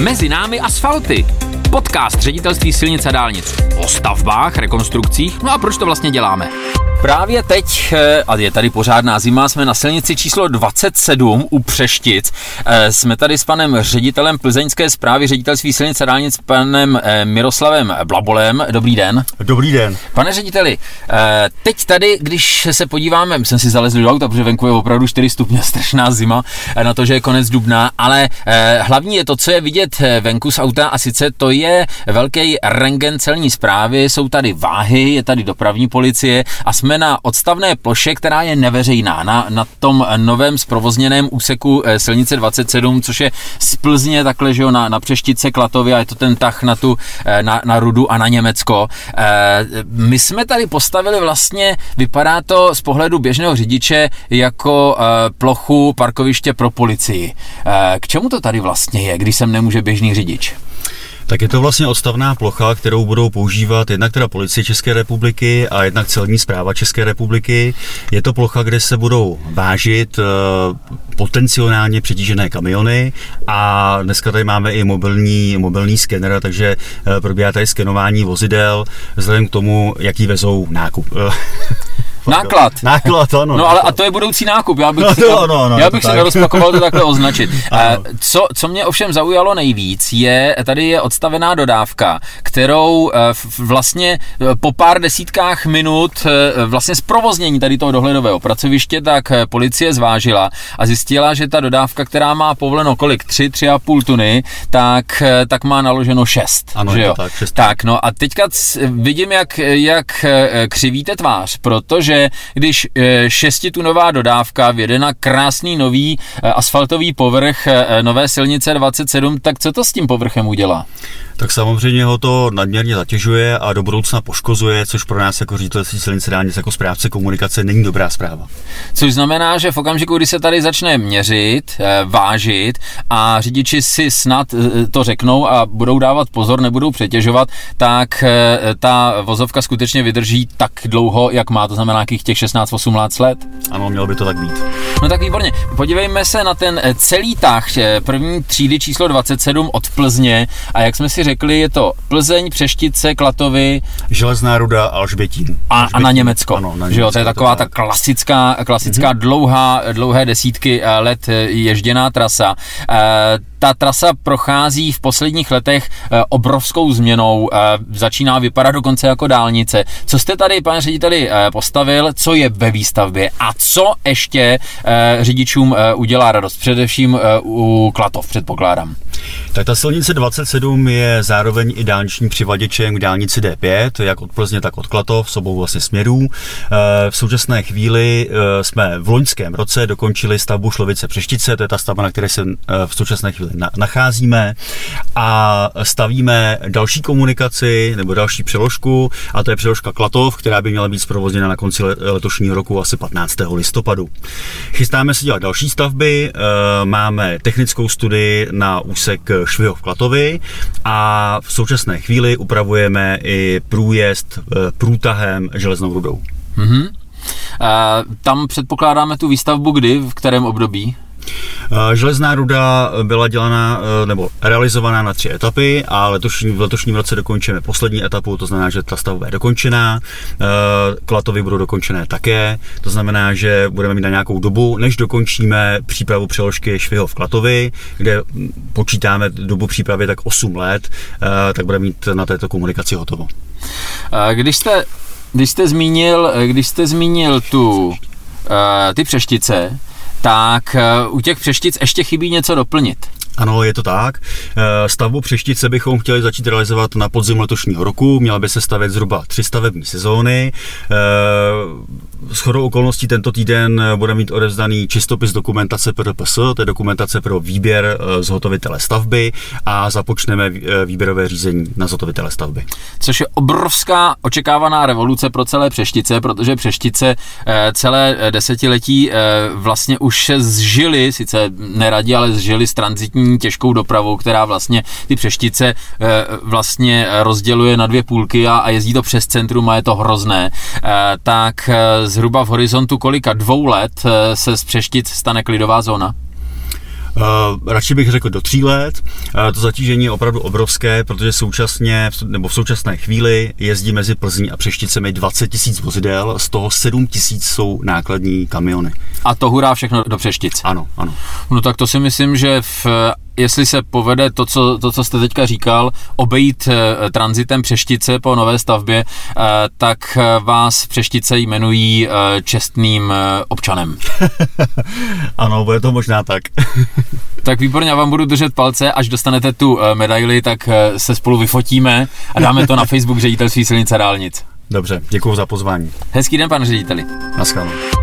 Mezi námi asfalty. Podcast Ředitelství silnic a dálnic o stavbách, rekonstrukcích. No a proč to vlastně děláme? Právě teď, a je tady pořádná zima, jsme na silnici číslo 27 u Přeštic. Jsme tady s panem ředitelem Plzeňské správy Ředitelství silnic a dálnic, panem Miroslavem Blabolem. Dobrý den. Dobrý den. Pane řediteli, teď tady, když se podíváme, my jsme si zalezli do auta, protože venku je opravdu 4 stupně, strašná zima, na to, že je konec dubna, ale hlavní je to, co je vidět venku z auta, a sice to je velký rentgen celní správy, jsou tady váhy, je tady dopravní policie a jsme na odstavné ploše, která je neveřejná, na tom novém zprovozněném úseku silnice 27, což je z Plzně takhle, že jo, na Přeštice, Klatovy, a je to ten tah na Rudu a na Německo. My jsme tady postavili vlastně, vypadá to z pohledu běžného řidiče jako plochu parkoviště pro policii. K čemu to tady vlastně je, když sem nemůže běžný řidič? Tak je to vlastně odstavná plocha, kterou budou používat jednak teda Policie České republiky a jednak Celní správa České republiky. Je to plocha, kde se budou vážit potenciálně přetížené kamiony, a dneska tady máme i mobilní skener, takže probíhá tady skenování vozidel vzhledem k tomu, jaký vezou nákup. Náklad, ano. No ale a to je budoucí nákup, já bych si nerozpakoval to takhle označit. Co mě ovšem zaujalo nejvíc, tady je odstavená dodávka, kterou vlastně po pár desítkách minut vlastně zprovoznění tady toho dohledového pracoviště, tak policie zvážila a zjistila, že ta dodávka, která má povoleno kolik? 3,5 tuny, tak má naloženo 6. Ano, že jo? Tak, 6. Tak, no a teďka vidím, jak křivíte tvář, protože když 6tunová dodávka vjede na krásný nový asfaltový povrch nové silnice 27, tak co to s tím povrchem udělá? Tak samozřejmě ho to nadměrně zatěžuje a do budoucna poškozuje, což pro nás jako Ředitelství silnice dálnic, jako správce komunikace, není dobrá zpráva. Což znamená, že v okamžiku, kdy se tady začne měřit, vážit a řidiči si snad to řeknou a budou dávat pozor, nebudou přetěžovat, tak ta vozovka skutečně vydrží tak dlouho, jak má, to znamená nějakých těch 16-18 let? Ano, mělo by to tak být. No tak výborně. Podívejme se na ten celý tah první třídy číslo 27 od Plzně, a jak jsme si řekli, je to Plzeň, Přeštice, Klatovy, Železná Ruda a Alžbětín. A na Německo. Ano, na Německo, že jo, to je taková ta klasická dlouhé desítky let ježděná trasa. Ta trasa prochází v posledních letech obrovskou změnou, začíná vypadat dokonce jako dálnice. Co jste tady, pane řediteli, postavil, co je ve výstavbě a co ještě řidičům udělá radost, především u Klatov, předpokládám? Tak ta silnice 27 je zároveň i dálničním přivaděčem k dálnici D5, jak od Plzně, tak od Klatov, s obou vlastně směrů. V současné chvíli jsme v loňském roce dokončili stavbu Šlovice Přeštice, to je ta stavba, na které se v současné chvíli nacházíme, a stavíme další komunikaci nebo další přeložku, a to je přeložka Klatov, která by měla být zprovozněna na konci letošního roku, asi 15. listopadu. Chystáme se dělat další stavby, máme technickou studii na úsek Švihov Klatovy a v současné chvíli upravujeme i průjezd průtahem Železnou Rudou. Tam předpokládáme tu výstavbu kdy, v kterém období? Železná Ruda byla dělaná nebo realizovaná na 3 etapy a v letošním roce dokončíme poslední etapu, to znamená, že ta stavba je dokončená. Klatovy budou dokončené také, to znamená, že budeme mít na nějakou dobu, než dokončíme přípravu přeložky Švihov Klatovy, kde počítáme dobu přípravy tak 8 let, tak budeme mít na této komunikaci hotovo. Když jste zmínil ty Přeštice, tak u těch Přeštic ještě chybí něco doplnit. Ano, je to tak. Stavbu Přeštice bychom chtěli začít realizovat na podzim letošního roku. Měla by se stavět zhruba 3 stavební sezóny. Shodou okolností tento týden bude mít odevzdaný čistopis dokumentace PRPS, to je dokumentace pro výběr zhotovitele stavby, a započneme výběrové řízení na zhotovitele stavby. Což je obrovská očekávaná revoluce pro celé Přeštice, protože Přeštice celé desetiletí vlastně už se zžili, sice neradi, ale zžili s tranzitní těžkou dopravou, která vlastně ty Přeštice vlastně rozděluje na 2 půlky a jezdí to přes centrum a je to hrozné. Tak zhruba v horizontu kolika 2 let se z Přeštic stane klidová zóna? Radši bych řekl do 3 let. To zatížení je opravdu obrovské, protože v současné chvíli jezdí mezi Plzní a Přešticemi 20 000 vozidel, z toho 7 000 jsou nákladní kamiony. A to hurá všechno do Přeštic? Ano. No tak to si myslím, že jestli se povede to, co jste teďka říkal, obejít tranzitem Přeštice po nové stavbě, tak vás Přeštice jmenují čestným občanem. Ano, bude to možná tak. Tak výborně, já vám budu držet palce, až dostanete tu medaili, tak se spolu vyfotíme a dáme to na Facebook Ředitelství silnic a dálnic. Dobře, děkuji za pozvání. Hezký den, pane řediteli. Naschledanou.